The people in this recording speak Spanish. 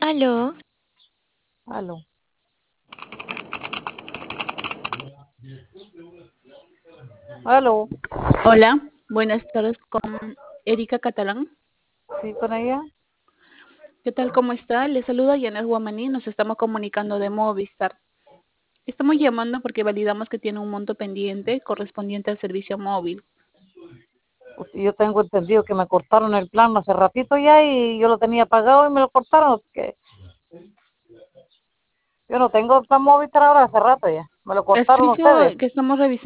Aló, Aló. Aló. Hola, buenas tardes con Erika Catalán. Sí, con ella. ¿Qué tal? ¿Cómo está? Le saluda Yanet Guamaní. Nos estamos comunicando de Movistar. Estamos llamando porque validamos que tiene un monto pendiente correspondiente al servicio móvil. Yo tengo entendido que me cortaron el plan hace ratito ya y yo lo tenía pagado y me lo cortaron. Que yo no tengo plan Movistar ahora hace rato ya. Me lo El cortaron servicio ustedes. que estamos revisando